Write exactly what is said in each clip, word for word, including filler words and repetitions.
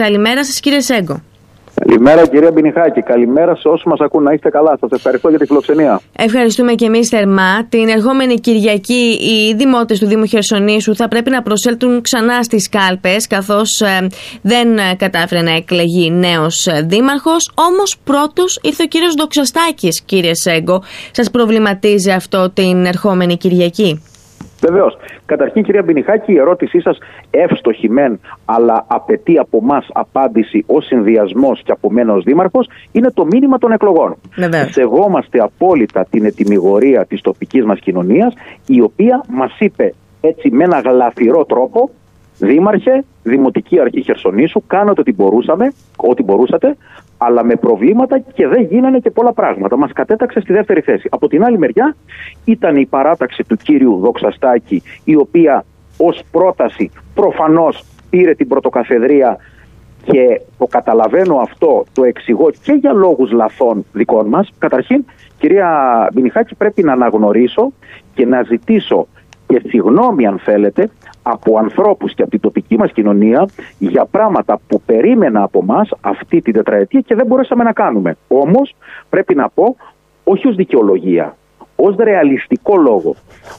Καλημέρα σας, κύριε Σέγκο. Καλημέρα, κυρία Μπινιχάκη. Καλημέρα σε όσους μας ακούν. Να είστε καλά. Σας ευχαριστώ για τη φιλοξενία. Ευχαριστούμε και εμείς θερμά. Την ερχόμενη Κυριακή οι δημότες του Δήμου Χερσονήσου θα πρέπει να προσέλθουν ξανά στις κάλπες, καθώς ε, δεν κατάφερε να εκλεγεί νέος δήμαρχος. Όμως πρώτος ήρθε ο κύριος Δοξαστάκης, κύριε Σέγκο. Σας προβληματίζει αυτό την ερχόμενη Κυριακή? Βεβαίως. Καταρχήν, κυρία Μπινιχάκη, η ερώτησή σας εύστοχη μεν, αλλά απαιτεί από εμάς απάντηση ως συνδυασμός και από μένα ως δήμαρχος, είναι το μήνυμα των εκλογών. Βεβαίως. Σεβόμαστε απόλυτα την ετυμηγορία της τοπικής μας κοινωνίας, η οποία μας είπε έτσι με ένα γλαφυρό τρόπο: Δήμαρχε, Δημοτική Αρχή Χερσονήσου, κάνατε ό,τι μπορούσαμε, ό,τι μπορούσατε, αλλά με προβλήματα και δεν γίνανε και πολλά πράγματα. Μας κατέταξε στη δεύτερη θέση. Από την άλλη μεριά ήταν η παράταξη του κύριου Δοξαστάκη, η οποία ως πρόταση προφανώς πήρε την πρωτοκαθεδρία, και το καταλαβαίνω αυτό, το εξηγώ και για λόγους λαθών δικών μας. Καταρχήν, κυρία Μπινιχάκη, πρέπει να αναγνωρίσω και να ζητήσω και συγγνώμη, αν θέλετε, από ανθρώπους και από την τοπική μας κοινωνία για πράγματα που περίμενα από μας αυτή την τετραετία και δεν μπορέσαμε να κάνουμε. Όμως πρέπει να πω, όχι ως δικαιολογία, ως ρεαλιστικό λόγο.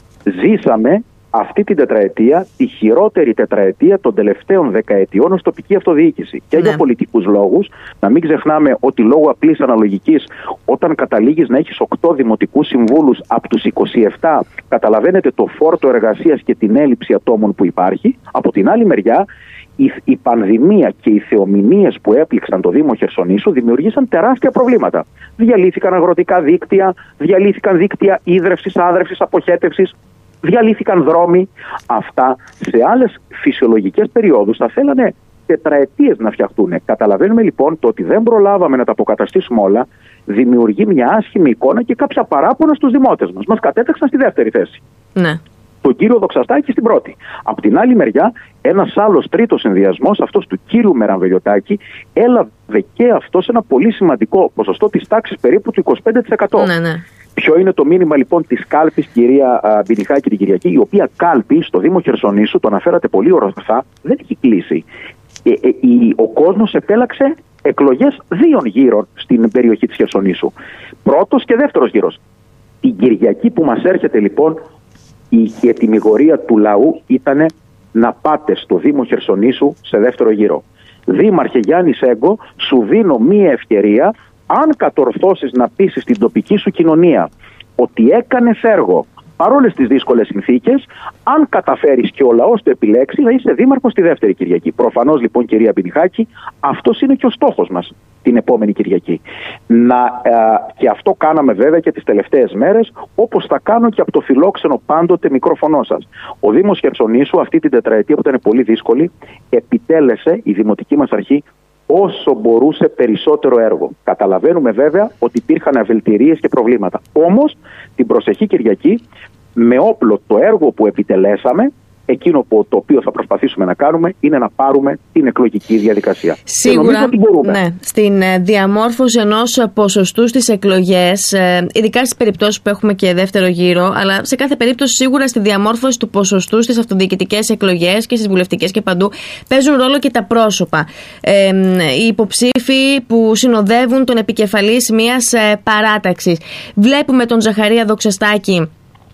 Ζήσαμε αυτή την τετραετία, τη χειρότερη τετραετία των τελευταίων δεκαετιών ως τοπική αυτοδιοίκηση. Και ναι. για πολιτικούς λόγους, να μην ξεχνάμε ότι λόγω απλής αναλογικής, όταν καταλήγεις να έχεις οκτώ δημοτικούς συμβούλους από τους είκοσι επτά, καταλαβαίνετε το φόρτο εργασίας και την έλλειψη ατόμων που υπάρχει. Από την άλλη μεριά, η, η πανδημία και οι θεομηνίες που έπληξαν το Δήμο Χερσονήσου δημιουργήσαν τεράστια προβλήματα. Διαλύθηκαν αγροτικά δίκτυα, διαλύθηκαν δίκτυα ίδρευσης, άδρευσης, αποχέτευσης. Διαλύθηκαν δρόμοι. Αυτά σε άλλες φυσιολογικές περιόδους θα θέλανε τετραετίες να φτιαχτούν. Καταλαβαίνουμε λοιπόν το ότι δεν προλάβαμε να τα αποκαταστήσουμε όλα, δημιουργεί μια άσχημη εικόνα και κάποια παράπονα στους δημότες μας. Μας κατέταξαν στη δεύτερη θέση. Ναι. Τον κύριο Δοξαστάκη στην πρώτη. Από την άλλη μεριά, ένας άλλος τρίτος συνδυασμός, αυτός του κύριου Μερανβελιωτάκη, έλαβε και αυτός ένα πολύ σημαντικό ποσοστό της τάξης περίπου του είκοσι πέντε τοις εκατό. Ναι, ναι. Ποιο είναι το μήνυμα λοιπόν της κάλπης, κυρία Μπινιχάκη, την Κυριακή, η οποία κάλπη στο Δήμο Χερσονήσου, το αναφέρατε πολύ ορθά, δεν έχει κλείσει. Ε, ε, η, ο κόσμος επέλαξε εκλογές δύο γύρων στην περιοχή της Χερσονήσου. Πρώτος και δεύτερος γύρος. Την Κυριακή που μας έρχεται λοιπόν, η, η ετυμηγορία του λαού ήταν να πάτε στο Δήμο Χερσονήσου σε δεύτερο γύρο. Δήμαρχε Γιάννη Σέγκο, σου δίνω μία ευκαιρία, αν κατορθώσεις να πείσεις την τοπική σου κοινωνία ότι έκανες έργο παρόλες τις δύσκολες συνθήκες, αν καταφέρεις και ο λαός το επιλέξει, θα είσαι δήμαρχος στη δεύτερη Κυριακή. Προφανώς λοιπόν, κυρία Μπινιχάκη, αυτός είναι και ο στόχος μας την επόμενη Κυριακή. Να, ε, και αυτό κάναμε βέβαια και τις τελευταίες μέρες, όπως θα κάνω και από το φιλόξενο πάντοτε μικρόφωνο σας. Ο Δήμος Χερσονήσου αυτή την τετραετία που ήταν πολύ δύσκολη, επιτέλεσε η Δημοτική μας Αρχή όσο μπορούσε περισσότερο έργο. Καταλαβαίνουμε βέβαια ότι υπήρχαν αβελτηρίες και προβλήματα. Όμως την προσεχή Κυριακή, με όπλο το έργο που επιτελέσαμε, εκείνο που, το οποίο θα προσπαθήσουμε να κάνουμε είναι να πάρουμε την εκλογική διαδικασία. Σίγουρα, ναι, στην διαμόρφωση ενός ποσοστού στις εκλογές, ειδικά στις περιπτώσεις που έχουμε και δεύτερο γύρο, αλλά σε κάθε περίπτωση σίγουρα στη διαμόρφωση του ποσοστού στις αυτοδιοικητικές εκλογές και στις βουλευτικές και παντού παίζουν ρόλο και τα πρόσωπα. Ε, οι υποψήφοι που συνοδεύουν τον επικεφαλής μιας παράταξης. Βλέπουμε τον Ζαχαρία Δοξαστάκη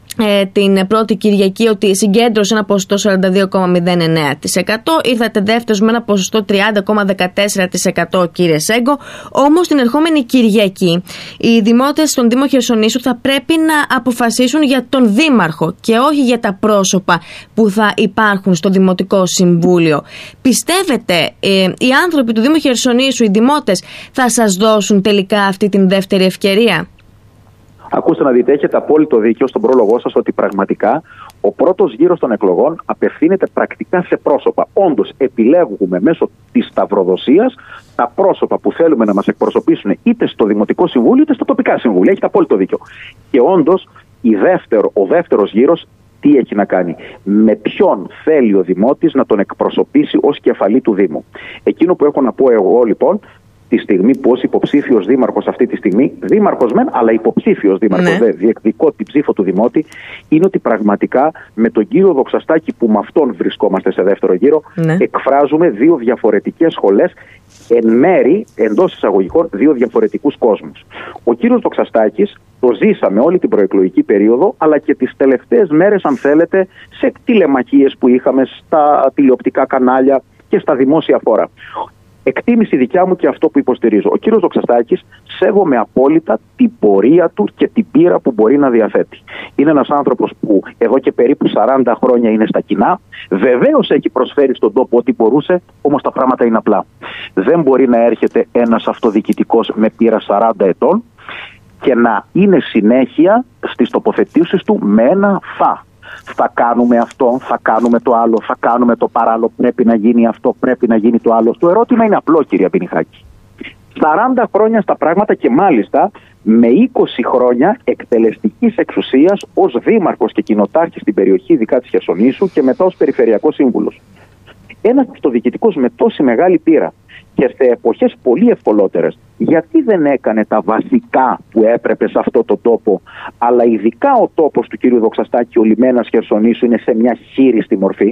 την πρώτη Κυριακή ότι συγκέντρωσε ένα ποσοστό σαράντα δύο κόμμα μηδέν εννέα τοις εκατό. Ήρθατε δεύτερος με ένα ποσοστό τριάντα κόμμα δεκατέσσερα τοις εκατό, κύριε Σέγκο. Όμως την ερχόμενη Κυριακή οι δημότες στον Δήμο Χερσονήσου θα πρέπει να αποφασίσουν για τον δήμαρχο και όχι για τα πρόσωπα που θα υπάρχουν στο Δημοτικό Συμβούλιο. Πιστεύετε ε, οι άνθρωποι του Δήμου Χερσονήσου, οι δημότες, θα σας δώσουν τελικά αυτή την δεύτερη ευκαιρία? Ακούστε να δείτε, έχετε απόλυτο δίκιο στον πρόλογό σας ότι πραγματικά ο πρώτος γύρος των εκλογών απευθύνεται πρακτικά σε πρόσωπα. Όντως, επιλέγουμε μέσω της σταυροδοσίας τα πρόσωπα που θέλουμε να μας εκπροσωπήσουν είτε στο Δημοτικό Συμβούλιο είτε στα τοπικά συμβούλια. Έχετε απόλυτο δίκιο. Και όντως, η δεύτερο, ο δεύτερος γύρος τι έχει να κάνει? Με ποιον θέλει ο Δημότης να τον εκπροσωπήσει ως κεφαλή του Δήμου. Εκείνο που έχω να πω εγώ λοιπόν, τη στιγμή που ως υποψήφιος δήμαρχος αυτή τη στιγμή, δήμαρχος μεν, αλλά υποψήφιος δήμαρχος, ναι. δε, διεκδικώ την ψήφο του Δημότη, είναι ότι πραγματικά με τον κύριο Δοξαστάκη, που με αυτόν βρισκόμαστε σε δεύτερο γύρο, ναι. εκφράζουμε δύο διαφορετικές σχολές, εν μέρη, εντός εισαγωγικών, δύο διαφορετικούς κόσμους. Ο κύριος Δοξαστάκης το ζήσαμε όλη την προεκλογική περίοδο, αλλά και τις τελευταίες μέρες, αν θέλετε, σε τηλεμαχίες που είχαμε στα τηλεοπτικά κανάλια και στα δημόσια φόρα. Εκτίμηση δικιά μου και αυτό που υποστηρίζω. Ο κύριος Δοξαστάκης, σέβομαι απόλυτα την πορεία του και την πείρα που μπορεί να διαθέτει. Είναι ένας άνθρωπος που εδώ και περίπου σαράντα χρόνια είναι στα κοινά. Βεβαίως έχει προσφέρει στον τόπο ό,τι μπορούσε, όμως τα πράγματα είναι απλά. Δεν μπορεί να έρχεται ένας αυτοδιοικητικός με πείρα σαράντα ετών και να είναι συνέχεια στις τοποθετήσεις του με ένα φα. Θα κάνουμε αυτό, θα κάνουμε το άλλο, θα κάνουμε το παράλληλο, πρέπει να γίνει αυτό, πρέπει να γίνει το άλλο. Το ερώτημα είναι απλό, κυρία Μπινιχάκη. σαράντα χρόνια στα πράγματα και μάλιστα με είκοσι χρόνια εκτελεστικής εξουσίας ως δήμαρχος και κοινοτάρχης στην περιοχή, ειδικά της Χερσονήσου, και μετά ως περιφερειακός σύμβουλος. Ένας αυτοδιοικητικός με τόση μεγάλη πείρα και σε εποχές πολύ ευκολότερες, γιατί δεν έκανε τα βασικά που έπρεπε σε αυτό το τόπο, αλλά ειδικά ο τόπος του κύριου Δοξαστάκη, ο λιμένας Χερσονήσου, είναι σε μια χείριστη μορφή.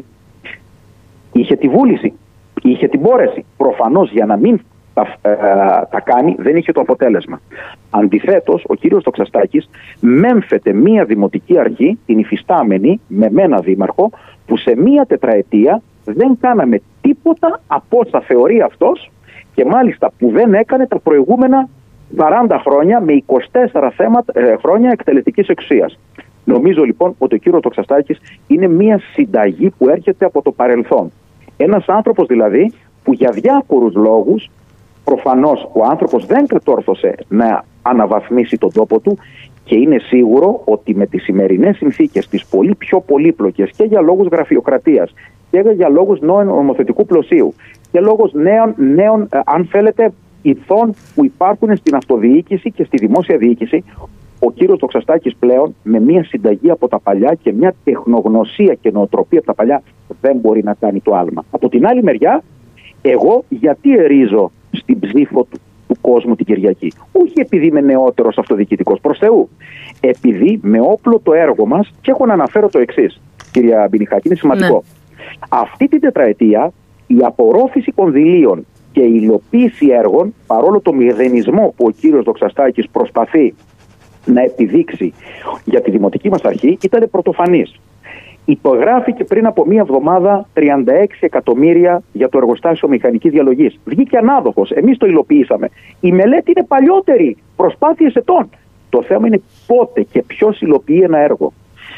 Είχε τη βούληση, είχε την μπόρεση. Προφανώς για να μην τα, ε, τα κάνει δεν είχε το αποτέλεσμα. Αντιθέτως, ο κύριος Δοξαστάκης μέμφεται μία δημοτική αρχή, την υφιστάμενη, με μένα δήμαρχο, που σε μία τετραετία δεν κάναμε τίποτα από όσα θεωρεί αυτός, και μάλιστα που δεν έκανε τα προηγούμενα σαράντα χρόνια με είκοσι τέσσερα θέματα, ε, χρόνια εκτελεστικής εξουσίας. Νομίζω λοιπόν ότι ο κύριος Δοξαστάκης είναι μια συνταγή που έρχεται από το παρελθόν. Ένας άνθρωπος δηλαδή που για διάφορους λόγους, προφανώς ο άνθρωπος δεν κατόρθωσε να αναβαθμίσει τον τόπο του, και είναι σίγουρο ότι με τις σημερινές συνθήκες, τις πολύ πιο πολύπλοκες και για λόγους γραφειοκρατίας και για λόγους νέου νομοθετικού πλωσίου και λόγους νέων, νέων αν θέλετε, ηθών που υπάρχουν στην αυτοδιοίκηση και στη δημόσια διοίκηση, ο κύριος Δοξαστάκης πλέον με μια συνταγή από τα παλιά και μια τεχνογνωσία και νοοτροπία από τα παλιά δεν μπορεί να κάνει το άλμα. Από την άλλη μεριά, εγώ γιατί ερίζω στην ψήφο του, του κόσμου την Κυριακή? Όχι επειδή είμαι νεότερος αυτοδιοικητικός, προς Θεού. Επειδή με όπλο το έργο μας, και έχω να αναφέρω το εξής, κυρία Μπινιχάκη, είναι σημαντικό. Ναι. Αυτή την τετραετία η απορρόφηση κονδυλίων και η υλοποίηση έργων, παρόλο το μηδενισμό που ο κύριος Δοξαστάκης προσπαθεί να επιδείξει για τη δημοτική μας αρχή, ήταν πρωτοφανής. Υπογράφηκε πριν από μία εβδομάδα τριάντα έξι εκατομμύρια για το εργοστάσιο μηχανικής διαλογής. Βγήκε ανάδοχος. Εμείς το υλοποιήσαμε. Η μελέτη είναι παλιότερη. Προσπάθειες ετών. Το θέμα είναι πότε και ποιος υλοποιεί ένα έργο.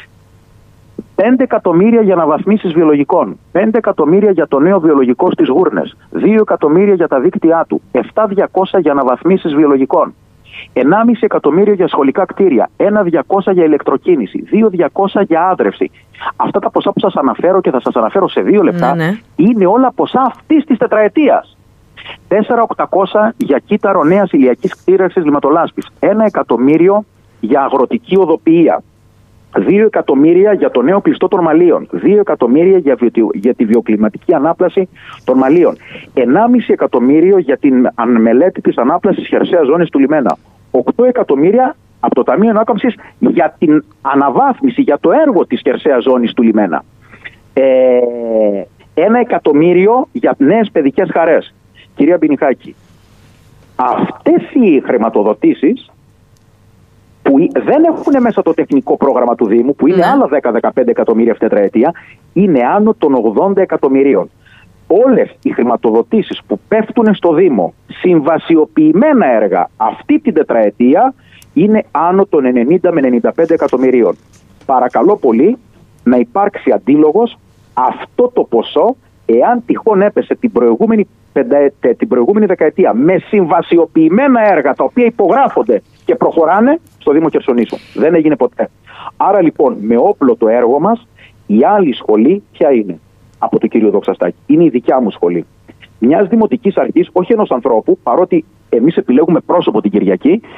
πέντε εκατομμύρια για αναβαθμίσεις βιολογικών. πέντε εκατομμύρια για το νέο βιολογικό στις Γούρνες. δύο εκατομμύρια για τα δίκτυά του. επτά χιλιάδες διακόσια για αναβαθμίσεις βιολογικών. ενάμιση εκατομμύριο για σχολικά κτίρια, ένα χιλιάδες διακόσια για ηλεκτροκίνηση, δύο χιλιάδες διακόσια για άδρευση. Αυτά τα ποσά που σας αναφέρω και θα σας αναφέρω σε δύο λεπτά, ναι, ναι. είναι όλα ποσά αυτής της τετραετίας. τέσσερα χιλιάδες οκτακόσια για κύτταρο νέας ηλιακής κτήρευσης λιματολάσπης, ένα εκατομμύριο για αγροτική οδοποιία, δύο εκατομμύρια για το νέο κλειστό των μαλλίων, δύο εκατομμύρια για, βιο... για τη βιοκλιματική ανάπλαση των μαλλίων, ενάμιση εκατομμύριο για την μελέτη της ανάπλασης χερσαίας ζώνης του λιμένα, οκτώ εκατομμύρια από το Ταμείο Ανάκαμψης για την αναβάθμιση, για το έργο της χερσαίας ζώνης του λιμένα, ε... ένα εκατομμύριο για νέες παιδικές χαρές. Κυρία Μπινιχάκη, αυτές οι χρηματοδοτήσεις που δεν έχουν μέσα το τεχνικό πρόγραμμα του Δήμου, που είναι ναι. άλλα δέκα με δεκαπέντε εκατομμύρια αυτή τετραετία, είναι άνω των ογδόντα εκατομμυρίων. Όλες οι χρηματοδοτήσεις που πέφτουν στο Δήμο, συμβασιοποιημένα έργα αυτή την τετραετία, είναι άνω των ενενήντα με ενενήντα πέντε εκατομμυρίων. Παρακαλώ πολύ να υπάρξει αντίλογος αυτό το ποσό, εάν τυχόν έπεσε την προηγούμενη, πενταετέ, την προηγούμενη δεκαετία με συμβασιοποιημένα έργα τα οποία υπογράφονται και προχωράνε στο Δήμο Χερσονήσου. Δεν έγινε ποτέ. Άρα λοιπόν με όπλο το έργο μας, η άλλη σχολή ποια είναι? Από τον κύριο Δοξαστάκη. Είναι η δικιά μου σχολή. Μιας δημοτικής αρχής, όχι ενός ανθρώπου, παρότι εμείς επιλέγουμε πρόσωπο την Κυριακή,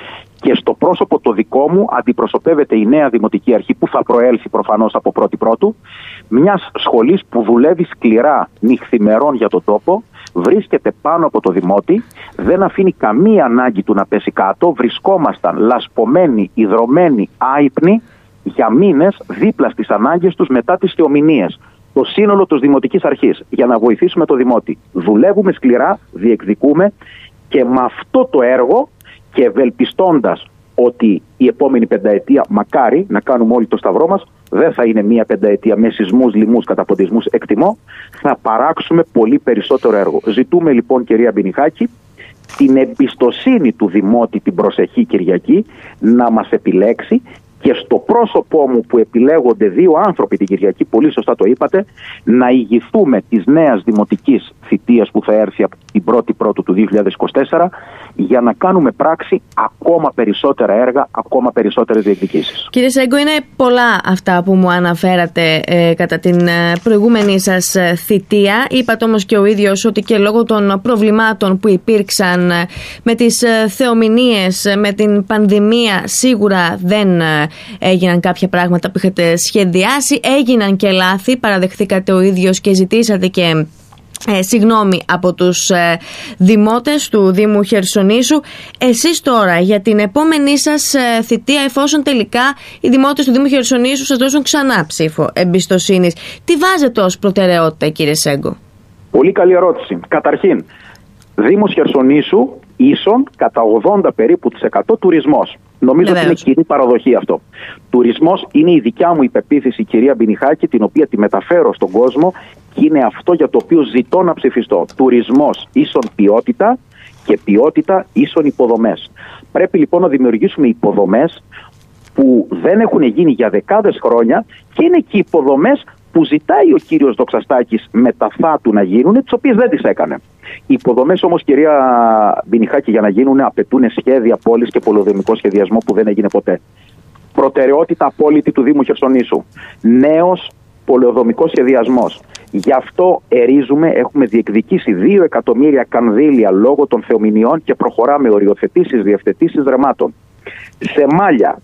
Και στο πρόσωπο το δικό μου αντιπροσωπεύεται η νέα Δημοτική Αρχή που θα προέλθει προφανώς από πρώτη πρώτου, μιας σχολής που δουλεύει σκληρά νυχθημερών για τον τόπο, βρίσκεται πάνω από το Δημότη, δεν αφήνει καμία ανάγκη του να πέσει κάτω, βρισκόμασταν λασπωμένοι, ιδρωμένοι, άυπνοι για μήνες δίπλα στις ανάγκες τους μετά τις θεομηνίες. Το σύνολο της Δημοτικής Αρχής για να βοηθήσουμε το Δημότη. Δουλεύουμε σκληρά, διεκδικούμε και με αυτό το έργο και ευελπιστώντας ότι η επόμενη πενταετία, μακάρι να κάνουμε όλοι το σταυρό μας, δεν θα είναι μία πενταετία με σεισμούς, λοιμούς, καταποντισμούς, εκτιμώ, θα παράξουμε πολύ περισσότερο έργο. Ζητούμε λοιπόν, κυρία Μπηνιχάκη, την εμπιστοσύνη του Δημότη την προσεχή Κυριακή να μας επιλέξει και στο πρόσωπό μου που επιλέγονται δύο άνθρωποι την Κυριακή, πολύ σωστά το είπατε, να ηγηθούμε της νέας δημοτικής θητείας που θα έρθει από την πρώτη Πρώτου του δύο χιλιάδες είκοσι τέσσερα για να κάνουμε πράξη ακόμα περισσότερα έργα, ακόμα περισσότερες διεκδικήσεις. Κύριε Σέγκο, είναι πολλά αυτά που μου αναφέρατε ε, κατά την προηγούμενη σας θητεία. Είπατε όμως και ο ίδιος ότι και λόγω των προβλημάτων που υπήρξαν με τις θεομηνίες, με την πανδημία, σίγουρα δεν έγιναν κάποια πράγματα που είχατε σχεδιάσει, έγιναν και λάθη, παραδεχθήκατε ο ίδιος και ζητήσατε και ε, συγγνώμη από τους ε, δημότες του Δήμου Χερσονήσου. Εσείς τώρα για την επόμενή σας ε, θητεία, εφόσον τελικά οι δημότες του Δήμου Χερσονήσου σας δώσουν ξανά ψήφο εμπιστοσύνης, τι βάζετε ως προτεραιότητα, κύριε Σέγκο? Πολύ καλή ερώτηση. Καταρχήν, Δήμος Χερσονήσου ίσον κατά ογδόντα περίπου της εκατό τουρισμός. Νομίζω Βεβαίως. ότι είναι κοινή παραδοχή αυτό. Τουρισμός είναι η δικιά μου υπεποίθηση, κυρία Μπηνιχάκη, την οποία τη μεταφέρω στον κόσμο και είναι αυτό για το οποίο ζητώ να ψηφιστώ. Τουρισμός ίσον ποιότητα και ποιότητα ίσον υποδομές. Πρέπει λοιπόν να δημιουργήσουμε υποδομές που δεν έχουν γίνει για δεκάδες χρόνια και είναι και υποδομές που ζητάει ο κύριος Δοξαστάκης με τα θάτου να γίνουν, τις οποίες δεν τις έκανε. Οι υποδομές όμως, κυρία Μπηνιχάκη, για να γίνουν απαιτούν σχέδια πόλης και πολεοδομικό σχεδιασμό που δεν έγινε ποτέ. Προτεραιότητα απόλυτη του Δήμου Χερσονήσου. Νέος πολεοδομικός σχεδιασμός. Γι' αυτό ερίζουμε, έχουμε διεκδικήσει δύο εκατομμύρια κανδύλια λόγω των θεομηνιών και προχωράμε οριοθετήσεις, διευθετήσεις δρεμάτων. Σε Μάλια,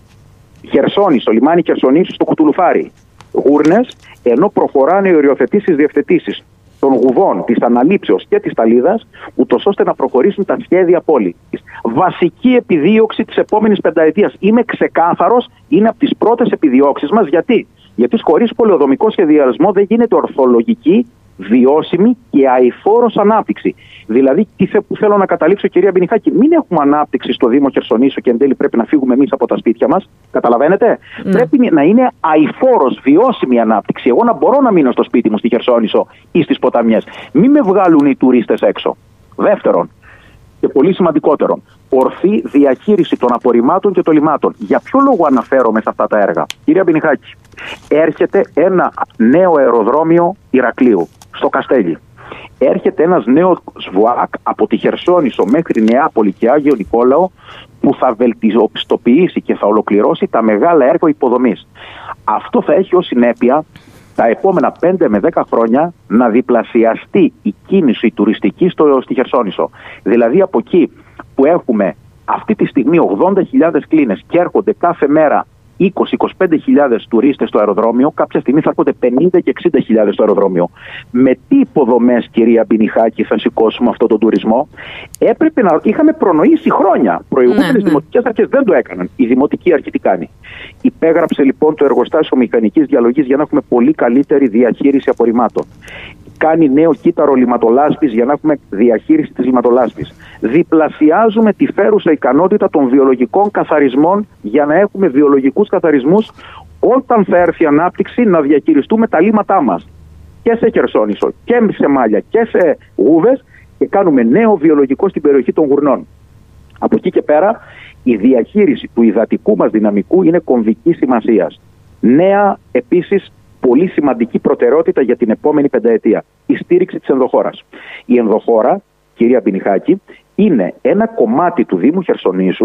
Χερσόνησο, λιμάνι Χερσονήσου στο Κουτουλουφάρι. Γούρνες, ενώ προχωράνε οι οριοθετήσεις, διευθετήσεις των Γουβών, της Αναλήψεως και της Ταλίδας, ούτως ώστε να προχωρήσουν τα σχέδια πόλης. Βασική επιδίωξη της επόμενης πενταετίας. Είμαι ξεκάθαρος, είναι από τις πρώτες επιδιώξεις μας. Γιατί? Γιατί χωρίς πολεοδομικό σχεδιασμό δεν γίνεται ορθολογική, βιώσιμη και αειφόρος ανάπτυξη. Δηλαδή, τι θέλω να καταλήξω, κυρία Μπηνιχάκη, μην έχουμε ανάπτυξη στο Δήμο Χερσονήσου και εν τέλει πρέπει να φύγουμε εμείς από τα σπίτια μας. Καταλαβαίνετε? Mm. Πρέπει να είναι αειφόρος, βιώσιμη ανάπτυξη. Εγώ να μπορώ να μείνω στο σπίτι μου στη Χερσόνησο ή στις ποταμιές. Μην με βγάλουν οι τουρίστες έξω. Δεύτερον, και πολύ σημαντικότερον, ορθή διαχείριση των απορριμμάτων και των λιμάτων. Για ποιο λόγο αναφέρομαι σε αυτά τα έργα? Κυρία Μπηνιχάκη, έρχεται ένα νέο αεροδρόμιο Ηρακλείου στο Καστέλι. Έρχεται ένας νέος ΒΟΑΚ από τη Χερσόνησο μέχρι Νεάπολη και Άγιο Νικόλαο που θα βελτιστοποιήσει και θα ολοκληρώσει τα μεγάλα έργα υποδομής. Αυτό θα έχει ως συνέπεια τα επόμενα πέντε με δέκα χρόνια να διπλασιαστεί η κίνηση τουριστική στο, στη Χερσόνησο. Δηλαδή από εκεί που έχουμε αυτή τη στιγμή ογδόντα χιλιάδες κλίνες και έρχονται κάθε μέρα είκοσι με είκοσι πέντε χιλιάδες τουρίστες στο αεροδρόμιο, κάποια στιγμή θα έρχονται πενήντα και εξήντα χιλιάδες στο αεροδρόμιο. Με τι υποδομές, κυρία Μπηνιχάκη, θα σηκώσουμε αυτόν τον τουρισμό? Έπρεπε να είχαμε προνοήσει χρόνια. Προηγούμενες ναι, ναι. δημοτικές αρχές δεν το έκαναν. Η Δημοτική Αρχή τι κάνει? Υπέγραψε λοιπόν το εργοστάσιο μηχανικής διαλογής για να έχουμε πολύ καλύτερη διαχείριση απορριμμάτων. Κάνει νέο κύτταρο λιματολάσπης για να έχουμε διαχείριση της λιματολάσπης. Διπλασιάζουμε τη φέρουσα ικανότητα των βιολογικών καθαρισμών για να έχουμε βιολογικούς καθαρισμούς όταν θα έρθει η ανάπτυξη να διαχειριστούμε τα λίματά μας. Και σε Χερσόνησο και σε Μάλια και σε Γούβες και κάνουμε νέο βιολογικό στην περιοχή των Γουρνών. Από εκεί και πέρα η διαχείριση του υδατικού μας δυναμικού είναι κομβικής σημασίας. Νέα επίσης πολύ σημαντική προτεραιότητα για την επόμενη πενταετία. Η στήριξη της ενδοχώρας. Η ενδοχώρα, κυρία Μπηνιχάκη, είναι ένα κομμάτι του Δήμου Χερσονήσου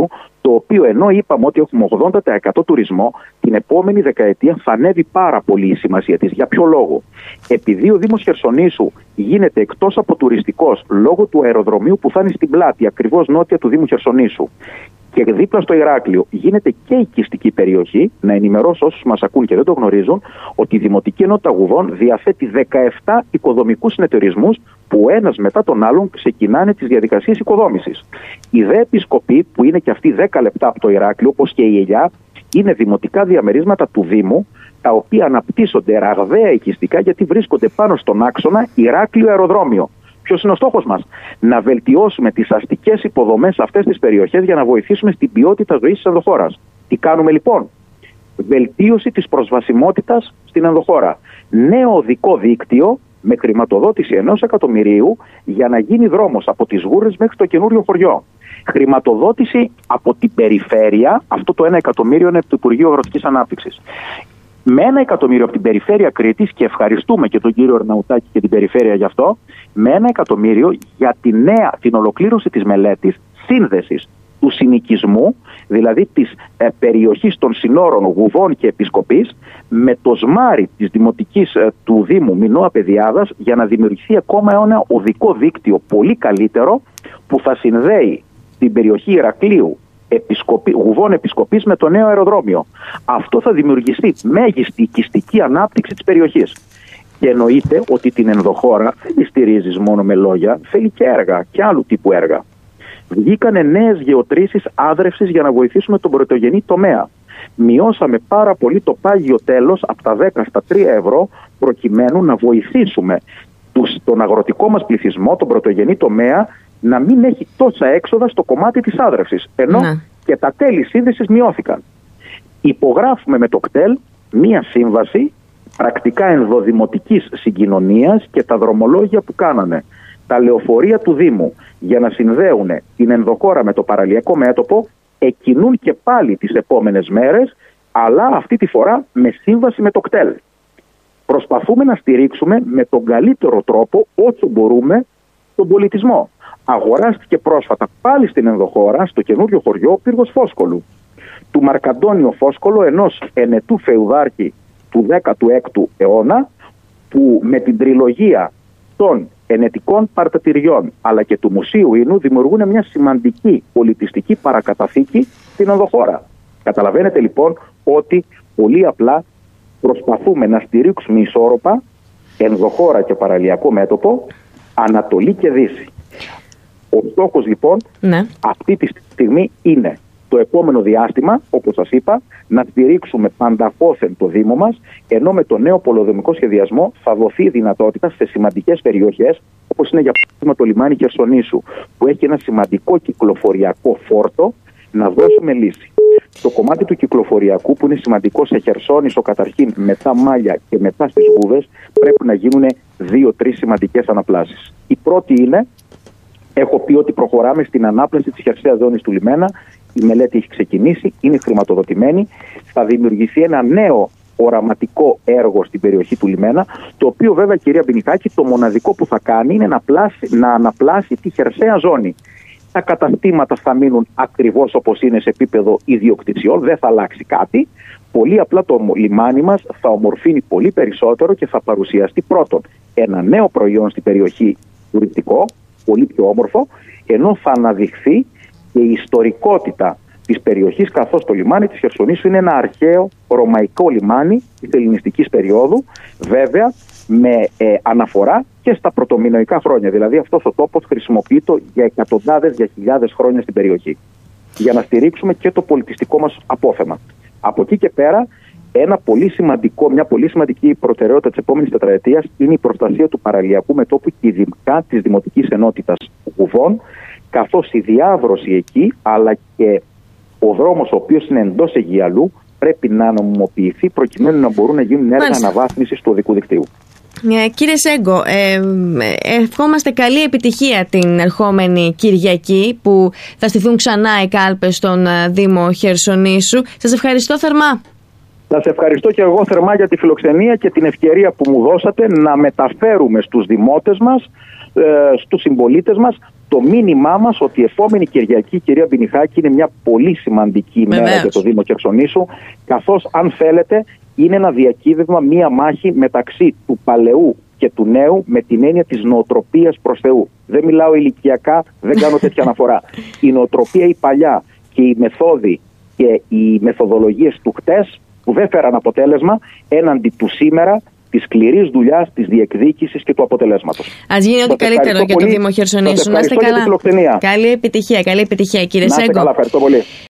το οποίο ενώ είπαμε ότι έχουμε ογδόντα τοις εκατό τουρισμό, την επόμενη δεκαετία θα ανέβει πάρα πολύ η σημασία της. Για ποιο λόγο? Επειδή ο Δήμος Χερσονήσου γίνεται εκτός από τουριστικός λόγω του αεροδρομίου που θα είναι στην πλάτη, ακριβώς νότια του Δήμου Χερσονήσου, και δίπλα στο Ηράκλειο γίνεται και οικιστική περιοχή, να ενημερώσω όσους μας ακούν και δεν το γνωρίζουν, ότι η Δημοτική Ενότητα Γουδών διαθέτει δεκαεπτά οικοδομικούς συνεταιρισμούς που ένας μετά τον άλλον ξεκινάνε τις διαδικασίες οικοδόμησης. Η ΔΕ Επισκοπή, που είναι και αυτή δέκα λεπτά από το Ηράκλειο, όπως και η Ελιά, είναι δημοτικά διαμερίσματα του Δήμου, τα οποία αναπτύσσονται ραγδαία οικιστικά γιατί βρίσκονται πάνω στον άξονα Ηράκλειο αεροδρόμιο. Ποιος είναι ο στόχος μας? Να βελτιώσουμε τις αστικές υποδομές σε αυτές τις περιοχές για να βοηθήσουμε στην ποιότητα ζωής της ενδοχώρας. Τι κάνουμε λοιπόν? Βελτίωση της προσβασιμότητας στην ενδοχώρα. Νέο οδικό δίκτυο με χρηματοδότηση ενός εκατομμυρίου για να γίνει δρόμος από τις Γούρρες μέχρι το καινούριο χωριό. Χρηματοδότηση από την περιφέρεια, αυτό το ένα εκατομμύριο είναι από το Υπουργείο Αγροτικής Ανάπτυξης. Με ένα εκατομμύριο από την περιφέρεια Κρήτης, και ευχαριστούμε και τον κύριο Ερναουτάκη και την περιφέρεια γι' αυτό, με ένα εκατομμύριο για τη νέα, την ολοκλήρωση της μελέτης σύνδεσης του συνοικισμού, δηλαδή της ε, περιοχής των συνόρων Γουδών και Επισκοπής, με το σμάρι της Δημοτικής ε, του Δήμου Μινώα Παιδιάδας, για να δημιουργηθεί ακόμα ένα οδικό δίκτυο πολύ καλύτερο που θα συνδέει την περιοχή Ηρακλείου Επισκοπή, Γουδών Επισκοπής με το νέο αεροδρόμιο. Αυτό θα δημιουργηθεί μέγιστη οικιστική ανάπτυξη της περιοχής. Και εννοείται ότι την ενδοχώρα δεν τη στηρίζεις μόνο με λόγια, θέλει και έργα και άλλου τύπου έργα. Βγήκανε νέες γεωτρήσεις άδρευσης για να βοηθήσουμε τον πρωτογενή τομέα. Μειώσαμε πάρα πολύ το πάγιο τέλος από τα δέκα στα τρία ευρώ, προκειμένου να βοηθήσουμε τους, τον αγροτικό μας πληθυσμό, τον πρωτογενή τομέα, να μην έχει τόσα έξοδα στο κομμάτι της άδρευσης. Ενώ ναι. και τα τέλη σύνδεσης μειώθηκαν. Υπογράφουμε με το ΚΤΕΛ μία σύμβαση πρακτικά ενδοδημοτικής συγκοινωνίας και τα δρομολόγια που κάνανε τα λεωφορεία του Δήμου για να συνδέουν την ενδοχώρα με το παραλιακό μέτωπο εκκινούν και πάλι τις επόμενες μέρες, αλλά αυτή τη φορά με σύμβαση με το ΚΤΕΛ. Προσπαθούμε να στηρίξουμε με τον καλύτερο τρόπο όσο μπορούμε τον πολιτισμό. Αγοράστηκε πρόσφατα πάλι στην ενδοχώρα, στο καινούριο χωριό, ο πύργος Φόσκολου. Του Μαρκαντώνιο Φόσκολο, ενός ενετού φεουδάρχη του δέκατου έκτου αιώνα, που με την τριλογία των ενετικών παρτατηριών αλλά και του Μουσείου Ίνου δημιουργούν μια σημαντική πολιτιστική παρακαταθήκη στην ενδοχώρα. Καταλαβαίνετε λοιπόν ότι πολύ απλά προσπαθούμε να στηρίξουμε ισόρροπα ενδοχώρα και παραλιακό μέτωπο, Ανατολή και Δύση. Ο στόχος λοιπόν ναι. αυτή τη στιγμή είναι το επόμενο διάστημα, όπως σας είπα, να στηρίξουμε πανταχώθεν το Δήμο μας, ενώ με το νέο πολεοδομικό σχεδιασμό θα δοθεί δυνατότητα σε σημαντικές περιοχές, όπως είναι για παράδειγμα το λιμάνι Χερσονήσου, που έχει ένα σημαντικό κυκλοφοριακό φόρτο, να δώσουμε λύση. Το κομμάτι του κυκλοφοριακού, που είναι σημαντικό σε Χερσόνησο καταρχήν, μετά Μάλια και μετά στις Γούδες, πρέπει να γίνουν δύο-τρεις σημαντικές αναπλάσεις. Η πρώτη είναι, έχω πει ότι προχωράμε στην ανάπλαση της χερσαίας ζώνης του λιμένα. Η μελέτη έχει ξεκινήσει, είναι χρηματοδοτημένη. Θα δημιουργηθεί ένα νέο οραματικό έργο στην περιοχή του λιμένα, το οποίο βέβαια, κυρία Μπινικάκη, το μοναδικό που θα κάνει είναι να, πλάσει, να αναπλάσει τη χερσαία ζώνη. Τα καταστήματα θα μείνουν ακριβώς όπως είναι σε επίπεδο ιδιοκτησιών, δεν θα αλλάξει κάτι. Πολύ απλά το λιμάνι μας θα ομορφύνει πολύ περισσότερο και θα παρουσιαστεί πρώτον ένα νέο προϊόν στην περιοχή τουριστικό, πολύ πιο όμορφο, ενώ θα αναδειχθεί και η ιστορικότητα της περιοχής, καθώς το λιμάνι της Χερσονήσου είναι ένα αρχαίο ρωμαϊκό λιμάνι της ελληνιστικής περίοδου, βέβαια με ε, αναφορά και στα πρωτομινωικά χρόνια. Δηλαδή αυτός ο τόπος χρησιμοποιείται για εκατοντάδες, για χιλιάδες χρόνια στην περιοχή, για να στηρίξουμε και το πολιτιστικό μας απόθεμα. Από εκεί και πέρα, ένα πολύ σημαντικό, μια πολύ σημαντική προτεραιότητα της επόμενης τετραετίας είναι η προστασία του παραλιακού μετώπου και ειδικά της Δημοτικής Ενότητας Γουδών, καθώς η διάβρωση εκεί, αλλά και ο δρόμος ο οποίος είναι εντός Αιγιαλού, πρέπει να νομιμοποιηθεί προκειμένου να μπορούν να γίνουν έργα αναβάθμισης του οδικού δικτύου. Ε, κύριε Σέγκο, ε, ευχόμαστε καλή επιτυχία την ερχόμενη Κυριακή που θα στηθούν ξανά οι κάλπες στον Δήμο Χερσονήσου. Σας ευχαριστώ θερμά. Σας ευχαριστώ και εγώ θερμά για τη φιλοξενία και την ευκαιρία που μου δώσατε να μεταφέρουμε στους δημότες μας ε, στους συμπολίτες μας το μήνυμά μας ότι η επόμενη Κυριακή, κυρία Μπινιχάκη, είναι μια πολύ σημαντική ημέρα Βεβαίως. για το Δήμο Χερσονήσου, καθώς αν θέλετε είναι ένα διακύβευμα, μια μάχη μεταξύ του παλαιού και του νέου, με την έννοια της νοοτροπίας προς Θεού. Δεν μιλάω ηλικιακά, δεν κάνω τέτοια αναφορά. Η νοοτροπία η παλιά και οι μεθόδοι και οι μεθοδολογίες του χτες που δεν φέραν αποτέλεσμα έναντι του σήμερα, της σκληρής δουλειάς, της διεκδίκησης και του αποτελέσματος. Ας γίνει ό,τι καλύτερο για το Δήμο Χερσονήσου. Να είστε καλά. Καλή επιτυχία, καλή επιτυχία κύριε Σέγκο. Να είστε καλά, ευχαριστώ πολύ.